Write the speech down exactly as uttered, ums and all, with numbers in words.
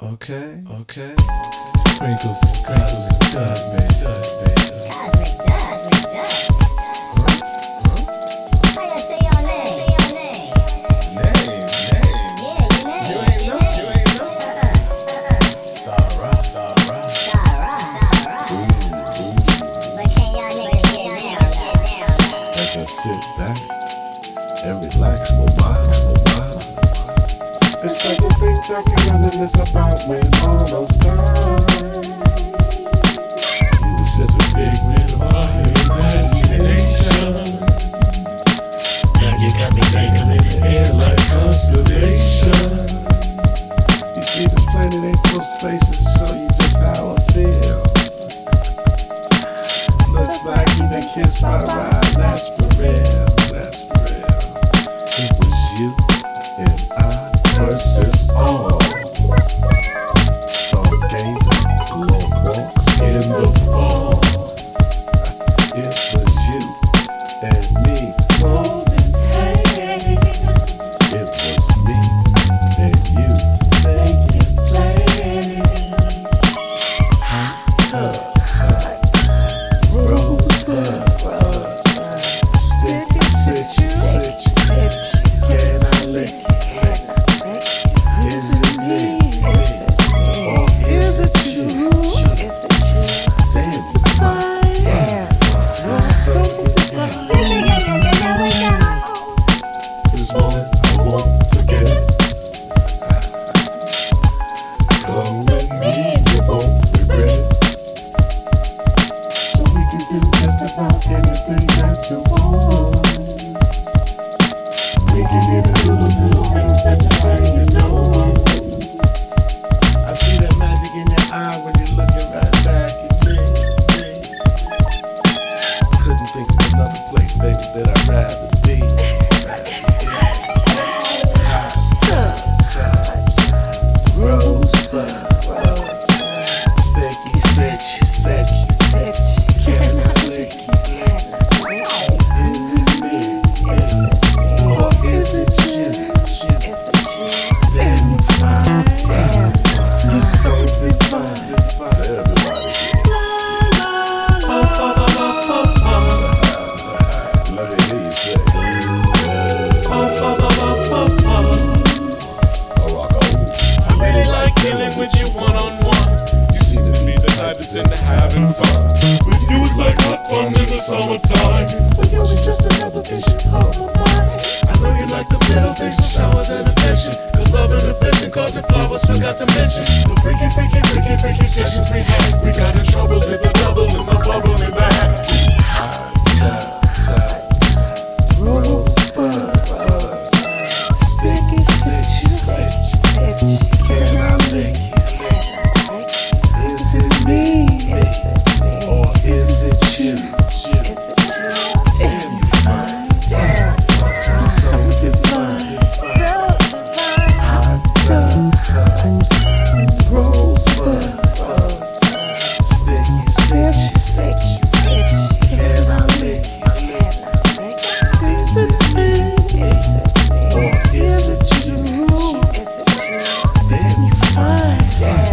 okay, okay. Sprinkles, sprinkles, dust, man, dust, man. Cosmic dust, cosmic dust. Huh? Huh? I gotta say your name, say your name. Name, name. Yeah, your name. You ain't know, you ain't know. Uh-uh, uh-uh. Sarah, Sarah. Sarah, Sarah. But can y'all niggas get down, get down, though? As I sit back and relax for a while, for a while. It's like a big documentary about when almost died. He was just a figment of our imagination. Now you got me dangling in the air like constellation. You see, this planet ain't so spacious to show you just how I feel. Looks like you been kissed by a ride, that's for real, that's for real. It was you and I versus all. Stargazing, long walks in the fall. It was you and me holding hands. It was me and you making plans. Hot tub, rosebud, rosebud, sticky, stitchy, stitchy. Can I lick it? Is it me? Is it me? Or is it you? Is it you? Damn, you fine. Damn. You're so divine. This moment I won't forget. Come with me, you won't regret. So we can do just about anything that you want. We can even do the little things that you say you don't want. I see that magic in your eye when you're looking right back at me. Couldn't think of another place, baby, that I'd rather be. Hot tubs, rosebud, sticky, stitchy, stitchy. Can I lick you? Is it me? Or is it you? Damn, you fine. You're so divine. Everybody get let me hear you say I really like dealing with you one-on-one. You seem to be the type that's into having fun. With you it's like hot fun in the summertime. but you're just another vision of my mind. I know you like the little things, the showers and affection. Cause love and affection causing flowers, forgot to mention the freaky, freaky, freaky, freaky sessions we had. We got in trouble, did the double in the bubble in bag. Hot tub, rosebud, sticky, stitchy, stitchy. Can I lick you? Is it me? Or is it you? Damn, you fine. You're so divine. Hot tubs, rosebud, sticky, stitchy. Can I lick you? Is it me? Or is it you? Damn, you fine.